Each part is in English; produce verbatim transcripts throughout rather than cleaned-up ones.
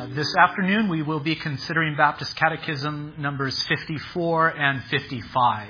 Uh, this afternoon we will be considering Baptist Catechism numbers fifty-four and fifty-five.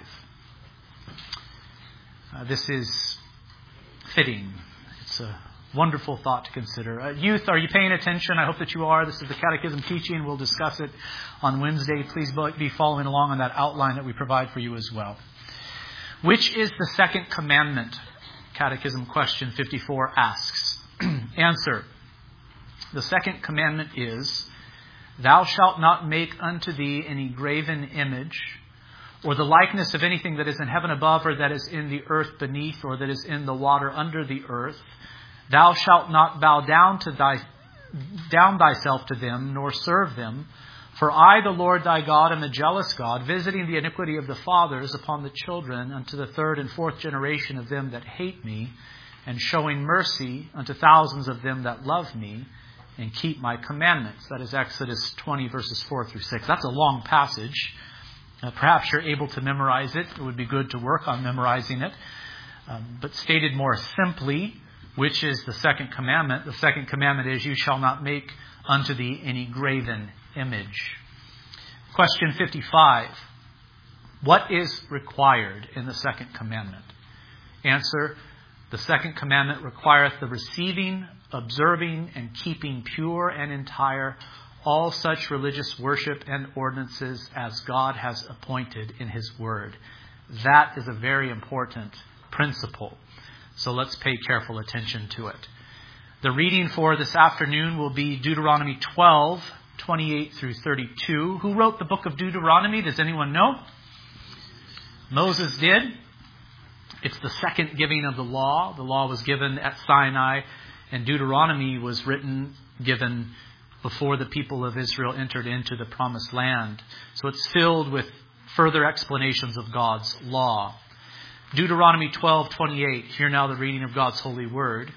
Uh, this is fitting. It's a wonderful thought to consider. Uh, youth, are you paying attention? I hope that you are. This is the Catechism teaching. We'll discuss it on Wednesday. Please be following along on that outline that we provide for you as well. Which is the second commandment? Catechism question fifty-four asks. Answer. The second commandment is, Thou shalt not make unto thee any graven image, or the likeness of anything that is in heaven above, or that is in the earth beneath, or that is in the water under the earth. Thou shalt not bow down to thy down thyself to them, nor serve them. For I, the Lord thy God, am a jealous God, visiting the iniquity of the fathers upon the children, unto the third and fourth generation of them that hate me, and showing mercy unto thousands of them that love me, and keep my commandments. That is Exodus twenty, verses four through six. That's a long passage. Uh, perhaps you're able to memorize it. It would be good to work on memorizing it. Um, but stated more simply, which is the second commandment? The second commandment is, You shall not make unto thee any graven image. Question fifty-five. What is required in the second commandment? Answer. The second commandment requireth the receiving, observing, and keeping pure and entire all such religious worship and ordinances as God has appointed in His Word. That is a very important principle. So let's pay careful attention to it. The reading for this afternoon will be Deuteronomy twelve, twenty-eight through thirty-two. Who wrote the book of Deuteronomy? Does anyone know? Moses did. It's the second giving of the law. The law was given at Sinai, and Deuteronomy was written, given before the people of Israel entered into the promised land. So it's filled with further explanations of God's law. Deuteronomy twelve, twenty-eight. Hear now the reading of God's holy word.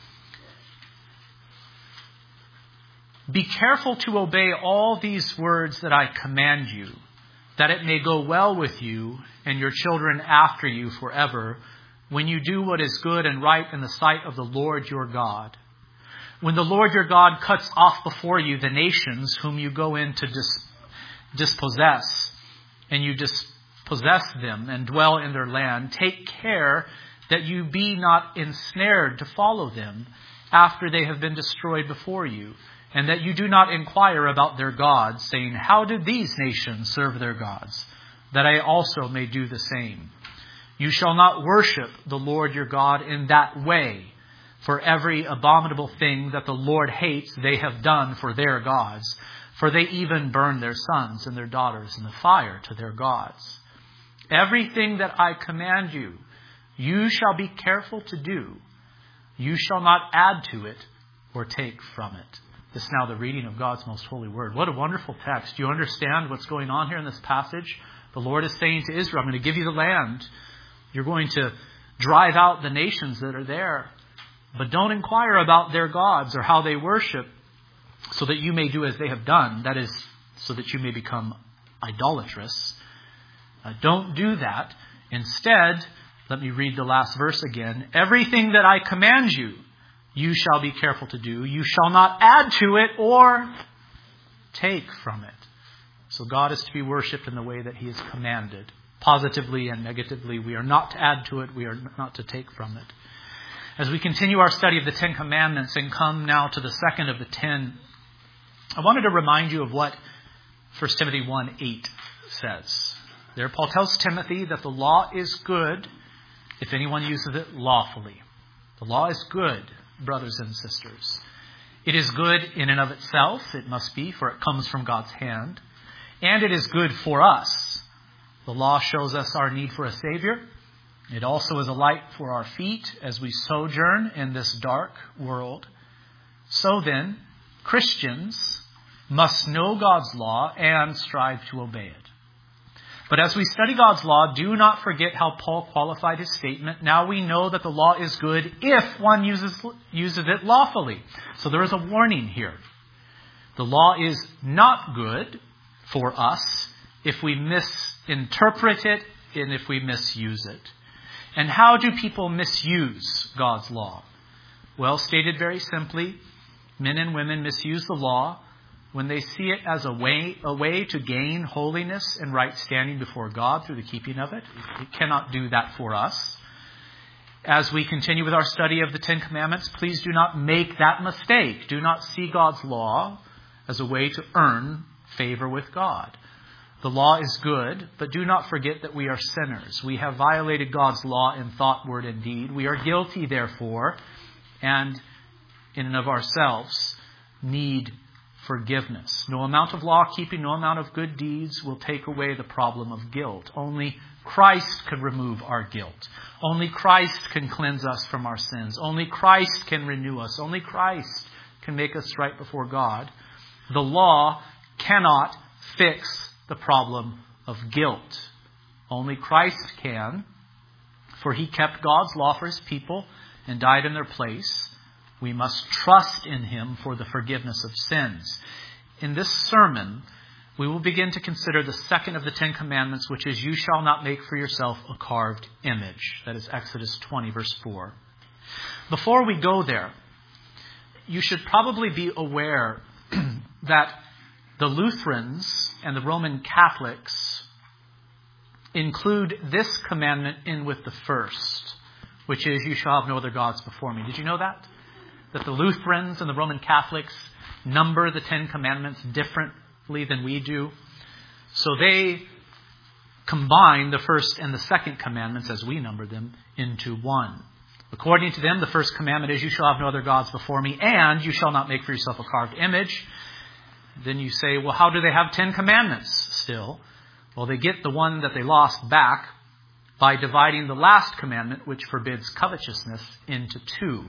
Be careful to obey all these words that I command you, that it may go well with you and your children after you forever, when you do what is good and right in the sight of the Lord your God. When the Lord your God cuts off before you the nations whom you go in to dis- dispossess, and you dispossess them and dwell in their land, take care that you be not ensnared to follow them after they have been destroyed before you, and that you do not inquire about their gods, saying, How did these nations serve their gods? That I also may do the same. You shall not worship the Lord your God in that way, for every abominable thing that the Lord hates they have done for their gods, for they even burn their sons and their daughters in the fire to their gods. Everything that I command you, you shall be careful to do. You shall not add to it or take from it. This is now the reading of God's most holy word. What a wonderful text. Do you understand what's going on here in this passage? The Lord is saying to Israel, I'm going to give you the land. You're going to drive out the nations that are there. But don't inquire about their gods or how they worship, so that you may do as they have done. That is, so that you may become idolatrous. Uh, don't do that. Instead, let me read the last verse again. Everything that I command you, you shall be careful to do. You shall not add to it or take from it. So God is to be worshipped in the way that He has commanded. Positively and negatively, we are not to add to it. We are not to take from it. As we continue our study of the Ten Commandments and come now to the second of the ten, I wanted to remind you of what First Timothy one eight says. There Paul tells Timothy that the law is good if anyone uses it lawfully. The law is good, brothers and sisters. It is good in and of itself. It must be, for it comes from God's hand. And it is good for us. The law shows us our need for a Savior. It also is a light for our feet as we sojourn in this dark world. So then, Christians must know God's law and strive to obey it. But as we study God's law, do not forget how Paul qualified his statement. Now we know that the law is good if one uses, uses it lawfully. So there is a warning here. The law is not good for us if we misinterpret it and if we misuse it. And how do people misuse God's law? Well, stated very simply, men and women misuse the law when they see it as a way, a way to gain holiness and right standing before God through the keeping of it. It cannot do that for us. As we continue with our study of the Ten Commandments, please do not make that mistake. Do not see God's law as a way to earn favor with God. The law is good, but do not forget that we are sinners. We have violated God's law in thought, word, and deed. We are guilty, therefore, and in and of ourselves need forgiveness. No amount of law keeping, no amount of good deeds will take away the problem of guilt. Only Christ can remove our guilt. Only Christ can cleanse us from our sins. Only Christ can renew us. Only Christ can make us right before God. The law cannot fix the problem of guilt. Only Christ can, for he kept God's law for his people and died in their place. We must trust in him for the forgiveness of sins. In this sermon, we will begin to consider the second of the Ten Commandments, which is, you shall not make for yourself a carved image. That is Exodus twenty, verse four. Before we go there, you should probably be aware that the Lutherans and the Roman Catholics include this commandment in with the first, which is, you shall have no other gods before me. Did you know that? That the Lutherans and the Roman Catholics number the Ten Commandments differently than we do. So they combine the first and the second commandments, as we number them, into one. According to them, the first commandment is, you shall have no other gods before me, and you shall not make for yourself a carved image. Then you say, well, how do they have Ten Commandments still? Well, they get the one that they lost back by dividing the last commandment, which forbids covetousness, into two.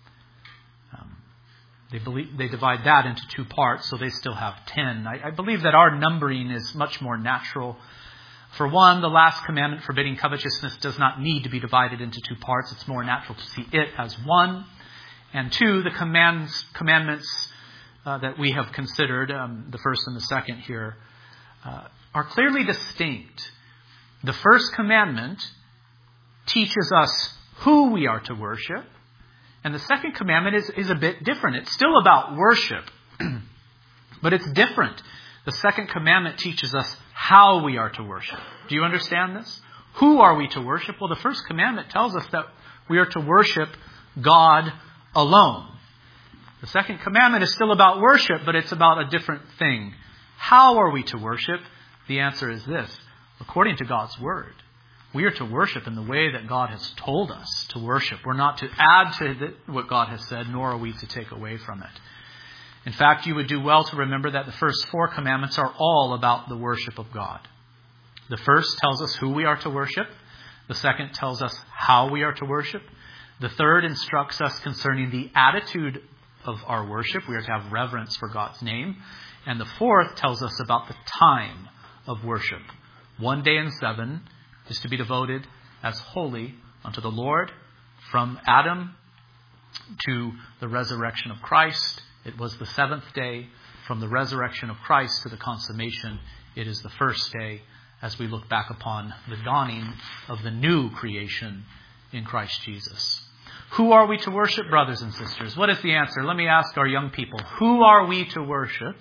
Um, they believe they divide that into two parts, so they still have ten. I, I believe that our numbering is much more natural. For one, the last commandment forbidding covetousness does not need to be divided into two parts. It's more natural to see it as one. And two, the commands, commandments uh, that we have considered, um, the first and the second here, uh, are clearly distinct. The first commandment teaches us who we are to worship. And the second commandment is, is a bit different. It's still about worship, but it's different. The second commandment teaches us how we are to worship. Do you understand this? Who are we to worship? Well, the first commandment tells us that we are to worship God alone. The second commandment is still about worship, but it's about a different thing. How are we to worship? The answer is this. According to God's word, we are to worship in the way that God has told us to worship. We're not to add to the, what God has said, nor are we to take away from it. In fact, you would do well to remember that the first four commandments are all about the worship of God. The first tells us who we are to worship. The second tells us how we are to worship. The third instructs us concerning the attitude of our worship. We are to have reverence for God's name. And the fourth tells us about the time of worship. One day in seven is to be devoted as holy unto the Lord. From Adam to the resurrection of Christ, it was the seventh day. From the resurrection of Christ to the consummation, it is the first day, as we look back upon the dawning of the new creation in Christ Jesus. Who are we to worship, brothers and sisters? What is the answer? Let me ask our young people. Who are we to worship?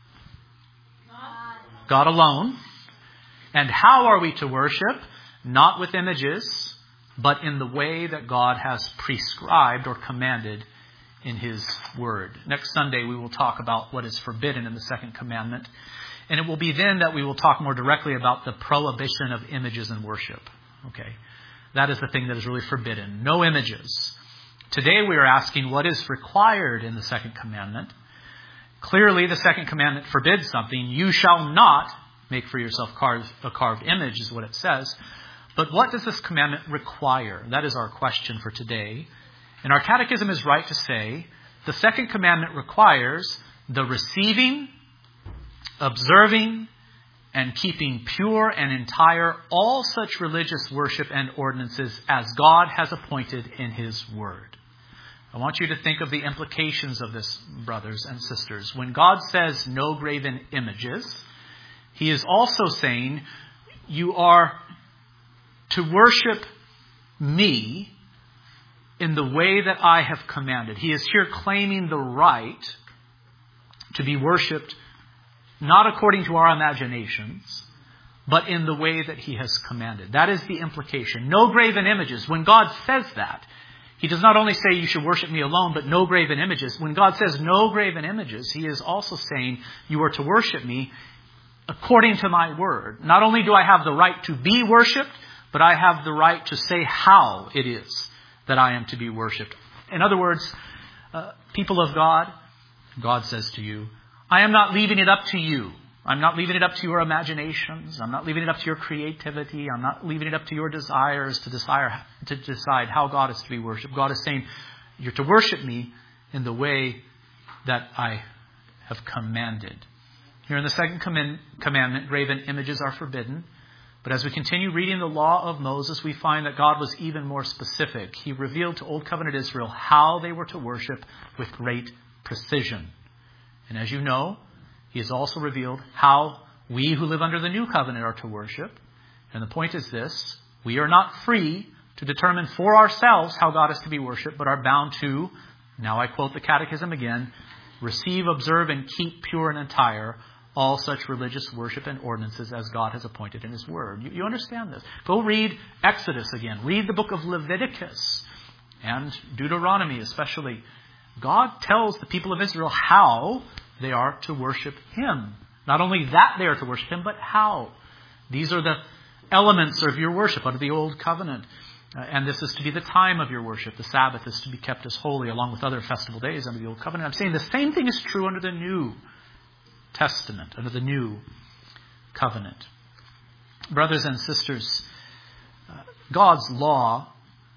God, God alone. And how are we to worship? Not with images, but in the way that God has prescribed or commanded in his word. Next Sunday, we will talk about what is forbidden in the second commandment. And it will be then that we will talk more directly about the prohibition of images in worship. Okay. That is the thing that is really forbidden. No images. Today we are asking what is required in the second commandment. Clearly, the second commandment forbids something. You shall not make for yourself carved, a carved image, is what it says. But what does this commandment require? That is our question for today. And our catechism is right to say the second commandment requires the receiving, observing, and keeping pure and entire all such religious worship and ordinances as God has appointed in his word. I want you to think of the implications of this, brothers and sisters. When God says no graven images, he is also saying you are to worship me in the way that I have commanded. He is here claiming the right to be worshipped not according to our imaginations, but in the way that he has commanded. That is the implication. No graven images. When God says that, he does not only say you should worship me alone, but no graven images. When God says no graven images, he is also saying you are to worship me according to my word. Not only do I have the right to be worshipped, but I have the right to say how it is that I am to be worshipped. In other words, uh, people of God, God says to you, I am not leaving it up to you. I'm not leaving it up to your imaginations. I'm not leaving it up to your creativity. I'm not leaving it up to your desires to desire to decide how God is to be worshipped. God is saying, you're to worship me in the way that I have commanded. Here in the second command, commandment, graven images are forbidden. But as we continue reading the law of Moses, we find that God was even more specific. He revealed to Old Covenant Israel how they were to worship with great precision. And as you know, he has also revealed how we who live under the new covenant are to worship. And the point is this: we are not free to determine for ourselves how God is to be worshipped, but are bound to, now I quote the Catechism again, receive, observe, and keep pure and entire all such religious worship and ordinances as God has appointed in his word. You, you understand this. Go read Exodus again. Read the book of Leviticus and Deuteronomy especially. God tells the people of Israel how they are to worship him. Not only that they are to worship him, but how. These are the elements of your worship under the Old Covenant. Uh, and this is to be the time of your worship. The Sabbath is to be kept as holy along with other festival days under the Old Covenant. I'm saying the same thing is true under the New Testament, under the New Covenant. Brothers and sisters, uh, God's law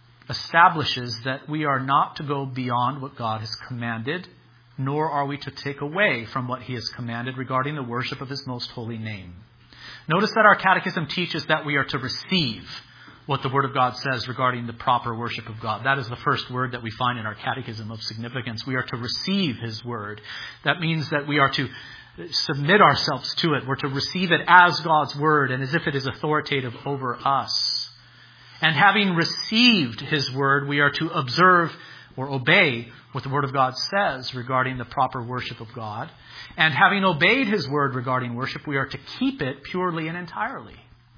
establishes that we are not to go beyond what God has commanded, nor are we to take away from what he has commanded regarding the worship of his most holy name. Notice that our catechism teaches that we are to receive what the Word of God says regarding the proper worship of God. That is the first word that we find in our catechism of significance. We are to receive his word. That means that we are to submit ourselves to it. We're to receive it as God's word and as if it is authoritative over us. And having received his word, we are to observe or obey what the Word of God says regarding the proper worship of God. And having obeyed his word regarding worship, we are to keep it purely and entirely.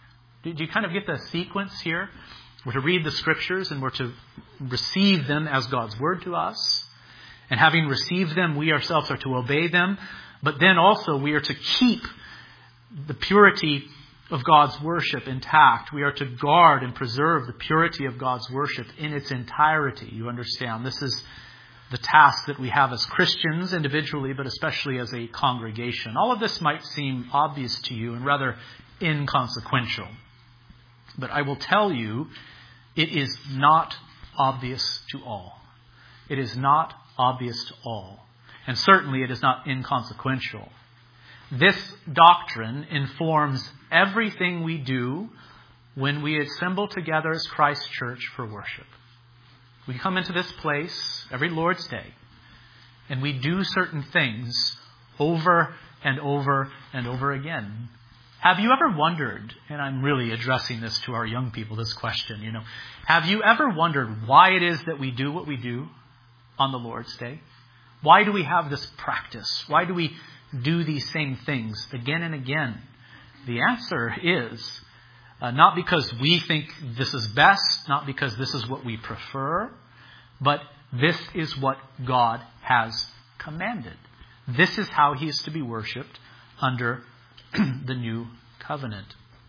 Do you kind of get the sequence here? We're to read the scriptures and we're to receive them as God's word to us. And having received them, we ourselves are to obey them. But then also we are to keep the purity of God's worship intact. We are to guard and preserve the purity of God's worship in its entirety. You understand? This is the task that we have as Christians individually, but especially as a congregation. All of this might seem obvious to you and rather inconsequential. But I will tell you, it is not obvious to all. It is not obvious to all. And certainly it is not inconsequential. This doctrine informs everything we do when we assemble together as Christ's church for worship. We come into this place every Lord's Day and we do certain things over and over and over again. Have you ever wondered, and I'm really addressing this to our young people, this question, you know, have you ever wondered why it is that we do what we do on the Lord's Day? Why do we have this practice? Why do we do these same things again and again? The answer is uh, not because we think this is best, not because this is what we prefer, but this is what God has commanded. This is how he is to be worshipped under the new covenant.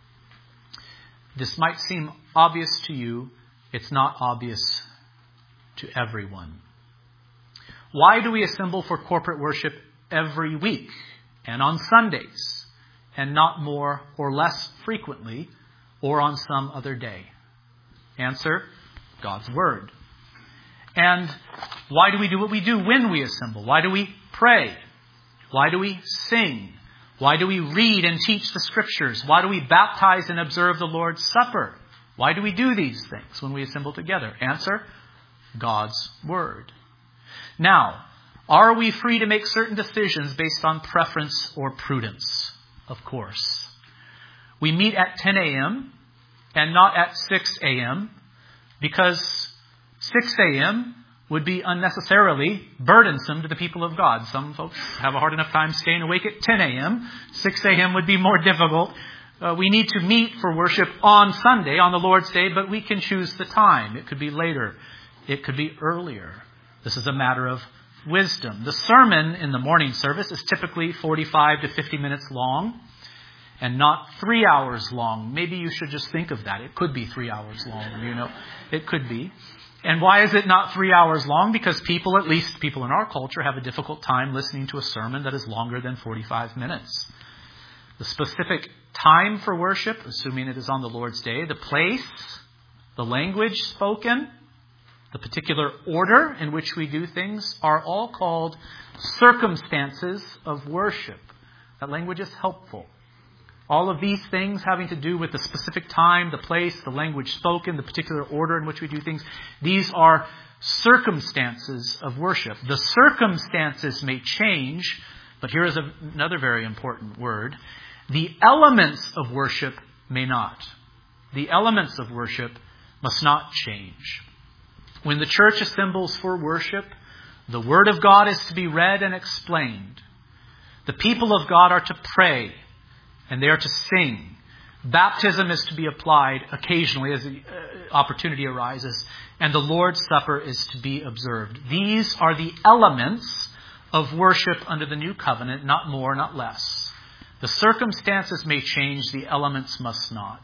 This might seem obvious to you. It's not obvious to everyone. Why do we assemble for corporate worship every week and on Sundays and not more or less frequently or on some other day? Answer, God's word. And why do we do what we do when we assemble? Why do we pray? Why do we sing? Why do we read and teach the scriptures? Why do we baptize and observe the Lord's Supper? Why do we do these things when we assemble together? Answer, God's word. Now, are we free to make certain decisions based on preference or prudence? Of course. We meet at ten a.m. and not at six a.m. because six a.m. would be unnecessarily burdensome to the people of God. Some folks have a hard enough time staying awake at ten a.m. six a.m. would be more difficult. Uh, we need to meet for worship on Sunday, on the Lord's Day, but we can choose the time. It could be later. It could be earlier. This is a matter of wisdom. The sermon in the morning service is typically forty-five to fifty minutes long and not three hours long. Maybe you should just think of that. It could be three hours long, you know. It could be. And why is it not three hours long? Because people, at least people in our culture, have a difficult time listening to a sermon that is longer than forty-five minutes. The specific time for worship, assuming it is on the Lord's Day, the place, the language spoken, the particular order in which we do things are all called circumstances of worship. That language is helpful. All of these things having to do with the specific time, the place, the language spoken, the particular order in which we do things, these are circumstances of worship. The circumstances may change, but here is a, another very important word. The elements of worship may not. The elements of worship must not change. When the church assembles for worship, the Word of God is to be read and explained. The people of God are to pray, and they are to sing. Baptism is to be applied occasionally as the opportunity arises, and the Lord's Supper is to be observed. These are the elements of worship under the new covenant, not more, not less. The circumstances may change, the elements must not.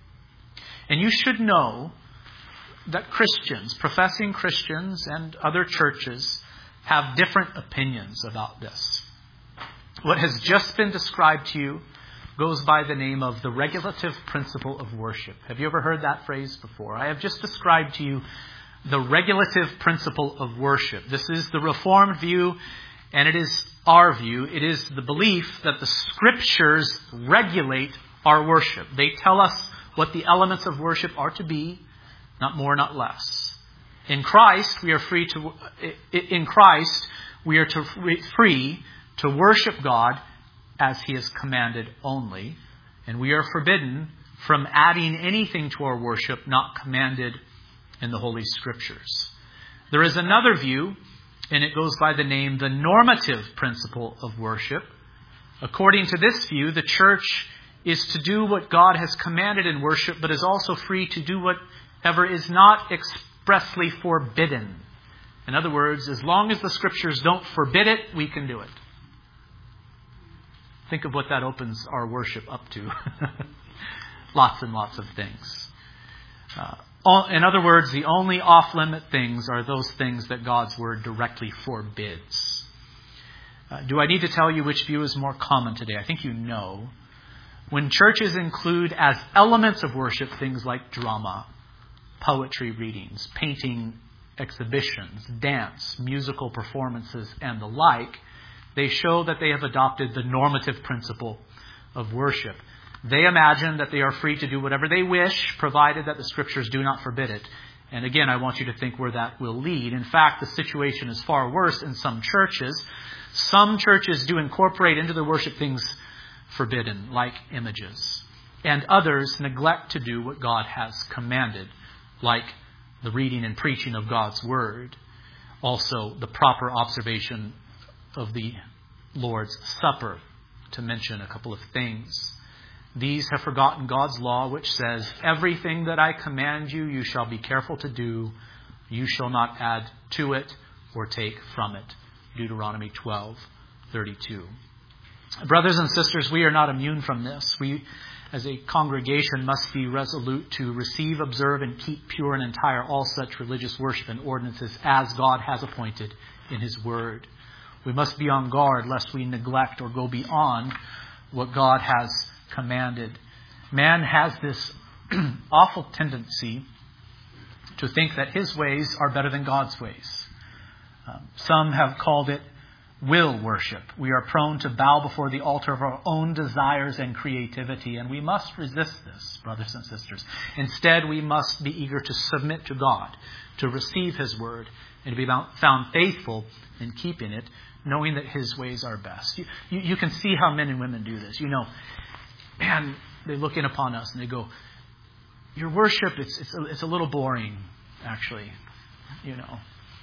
And you should know that Christians, professing Christians and other churches, have different opinions about this. What has just been described to you goes by the name of the regulative principle of worship. Have you ever heard that phrase before? I have just described to you the regulative principle of worship. This is the Reformed view, and it is our view. It is the belief that the Scriptures regulate our worship. They tell us what the elements of worship are to be, not more, not less. In Christ, we are free to. In Christ, we are to free to worship God as He has commanded only, and we are forbidden from adding anything to our worship not commanded in the Holy Scriptures. There is another view, and it goes by the name the normative principle of worship. According to this view, the church is to do what God has commanded in worship, but is also free to do whatever is not expressly forbidden. In other words, as long as the Scriptures don't forbid it, we can do it. Think of what that opens our worship up to. Lots and lots of things. Uh, all, in other words, the only off-limit things are those things that God's Word directly forbids. Uh, do I need to tell you which view is more common today? I think you know. When churches include as elements of worship things like drama, poetry readings, painting exhibitions, dance, musical performances, and the like, they show that they have adopted the normative principle of worship. They imagine that they are free to do whatever they wish, provided that the Scriptures do not forbid it. And again, I want you to think where that will lead. In fact, the situation is far worse in some churches. Some churches do incorporate into their worship things forbidden, like images. And others neglect to do what God has commanded, like the reading and preaching of God's Word. Also, the proper observation of the Lord's Supper, to mention a couple of things. These have forgotten God's law, which says, everything that I command you, you shall be careful to do. You shall not add to it or take from it. Deuteronomy twelve thirty-two. Brothers and sisters, we are not immune from this. We, as a congregation, must be resolute to receive, observe, and keep pure and entire all such religious worship and ordinances as God has appointed in His Word. We must be on guard lest we neglect or go beyond what God has commanded. Man has this awful tendency to think that his ways are better than God's ways. Um, some have called it will worship. We are prone to bow before the altar of our own desires and creativity, and we must resist this, brothers and sisters. Instead, we must be eager to submit to God, to receive His Word, and to be found faithful in keeping it, knowing that His ways are best. You, you, you can see how men and women do this. You know, man, they look in upon us and they go, your worship, it's it's a, it's a little boring, actually. You know,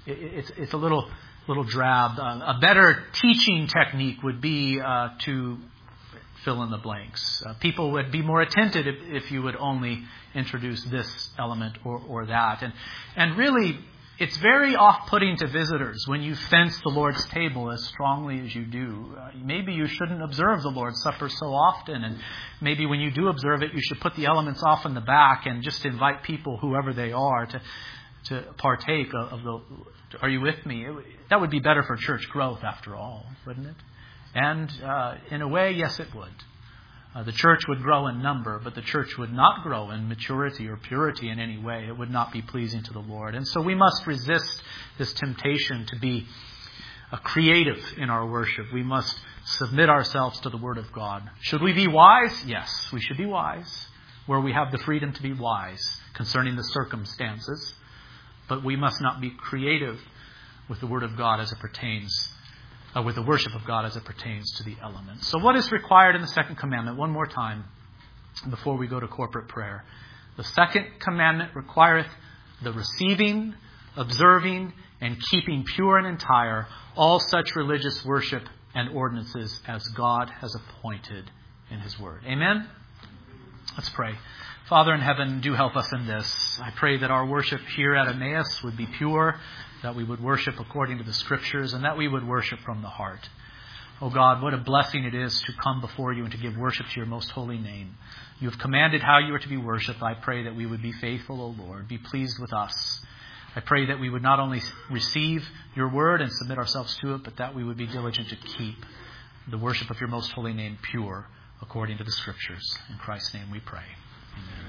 it, it's, it's a little, little drab. Uh, a better teaching technique would be uh, to fill in the blanks. Uh, people would be more attentive if, if you would only introduce this element or, or that. And, and really, it's very off-putting to visitors when you fence the Lord's table as strongly as you do. Uh, maybe you shouldn't observe the Lord's Supper so often, and maybe when you do observe it, you should put the elements off in the back and just invite people, whoever they are, to to partake of, of the... Are you with me? It, that would be better for church growth, after all, wouldn't it? And uh, in a way, yes, it would. Uh, the church would grow in number, but the church would not grow in maturity or purity in any way. It would not be pleasing to the Lord. And so we must resist this temptation to be uh, creative in our worship. We must submit ourselves to the Word of God. Should we be wise? Yes, we should be wise, where we have the freedom to be wise concerning the circumstances. But we must not be creative with the Word of God as it pertains Uh, with the worship of God as it pertains to the elements. So what is required in the second commandment? One more time before we go to corporate prayer. The second commandment requireth the receiving, observing, and keeping pure and entire all such religious worship and ordinances as God has appointed in His Word. Amen? Let's pray. Father in heaven, do help us in this. I pray that our worship here at Emmaus would be pure, that we would worship according to the Scriptures, and that we would worship from the heart. Oh God, what a blessing it is to come before you and to give worship to your most holy name. You have commanded how you are to be worshipped. I pray that we would be faithful, O Lord. Be pleased with us. I pray that we would not only receive your word and submit ourselves to it, but that we would be diligent to keep the worship of your most holy name pure according to the Scriptures. In Christ's name we pray. Amen.